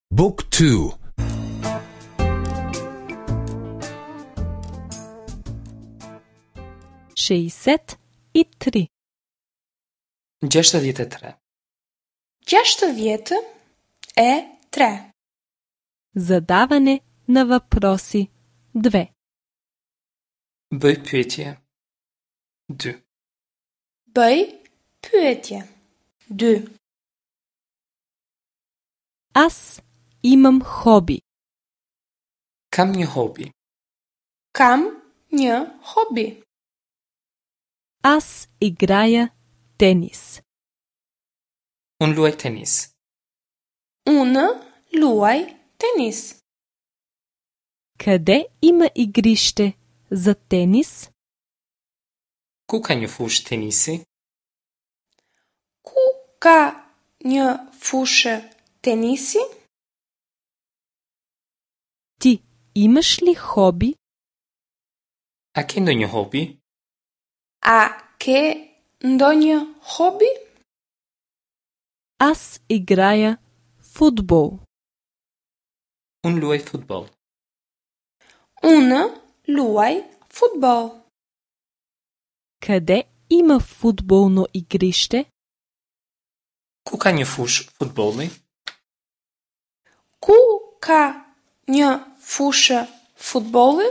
Book 2. 63. 63. 63. Задаване на въпроси 2. Bëj pyetje 2. Bëj pyetje 2. Аз имам хоби. Kam një hobi. Kam një hobi. Аз играя тенис. Unë luaj tenis. Unë luaj tenis. Къде има игрище за тенис? Ku ka një fushë tenisi? Ku ka një fushë tenisi? Ти имаш ли хоби? A ke ndonjë hobi? A ke ndonjë hobi? Аз играя футбол. Unë luaj futboll. Unë luaj futboll. Къде има футболно игрище? Ku ka një fushë futbolli? Ku ka një fushë futbolli?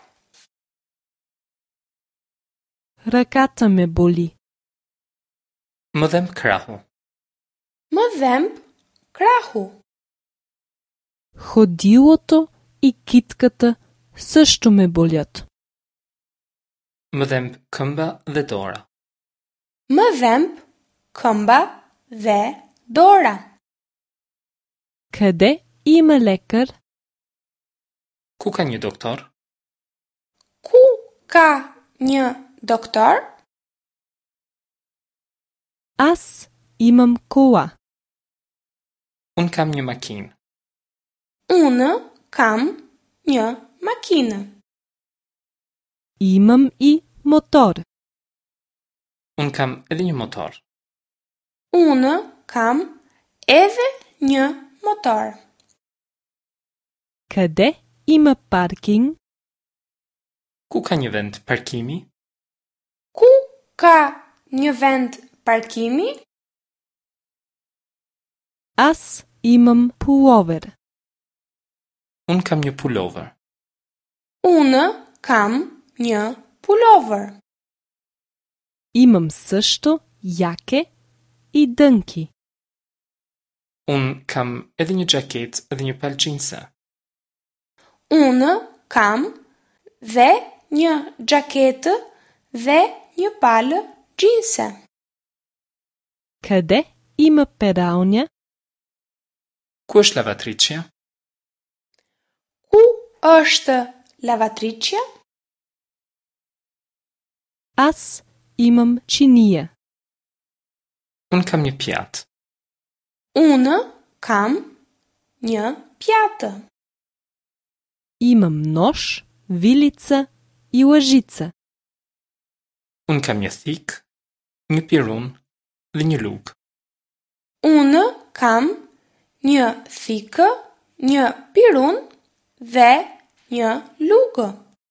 Ръката ме боли. Më dhem krahu. Më dhemb krahu. Ходилото и китката също ме болят. Më dhem këmba dhe dora. Më dhemb këmba dhe dora. Къде има лекар? Ku ka një doktor? Ku ka një doktor? Аз имам кола. Unë kam një makinë. Unë kam një makinë. Имам и мотор. Unë kam edhe një motor. Unë kam edhe një motor. Къде има паркинг? Ku ka një vend parkimi? Ku ka një vend parkimi? Аз имам пуловер. Unë kam një pullover. Unë kam një pullover. Имам също яке и дънки. Unë kam edhe një xhaketë edhe një palë xhinse. Unë kam dhe një xhaketë dhe një palë xhinse. Къде има пералня? Ku është lavatriçja? Ku është lavatriçja? Аз имам чиния. Unë kam një pjatë. Unë kam një pjatë. Имам нож, вилица и лъжица. Unë kam një thikë, një pirunë dhe një lugë. Unë kam një thikë, një pirun dhe një lugë.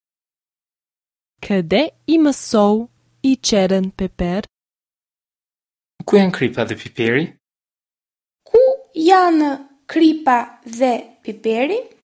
Къде има сол и черен пепер? Ku janë kripa dhe piperi? Ku janë kripa dhe piperi?